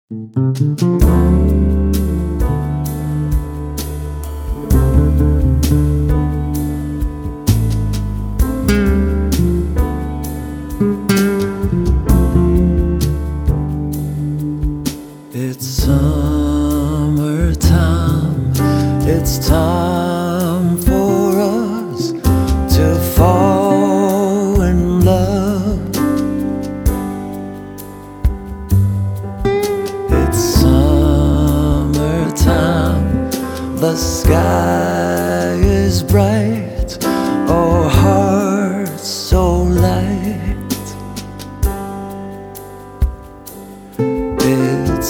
It's summertime, it's time for us to fall in love. It's summertime, the sky is bright, our hearts so light. It's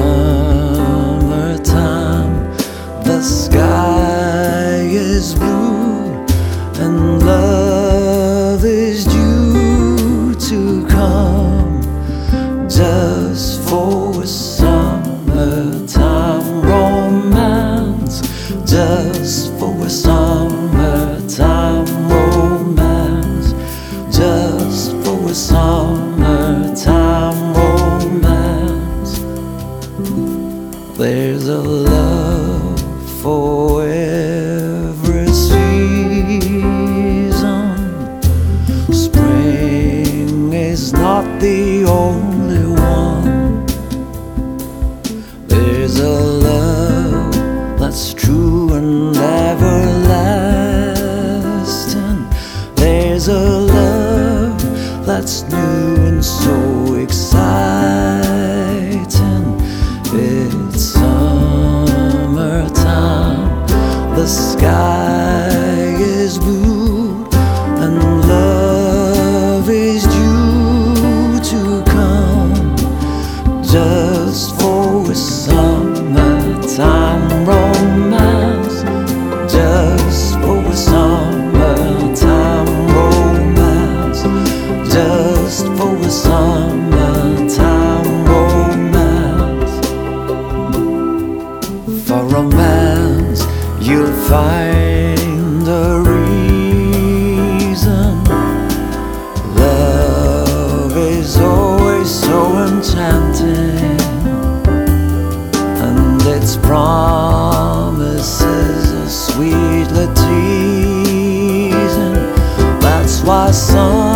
summertime, the sky is blue, and love is due to come just for a summertime romance, just for a summertime romance, just for a summertime romance. There's a love for every season. Spring is not the only one. There's a love that's true and everlasting. There's a love that's new and so exciting. It's summertime, the sky is blue, and love is due to come just for a summertime romance, just for a summertime romance, just for a summertime romance. For romance, you'll find a reason. Love is always so enchanting, and its promises are sweetly teasing. That's why some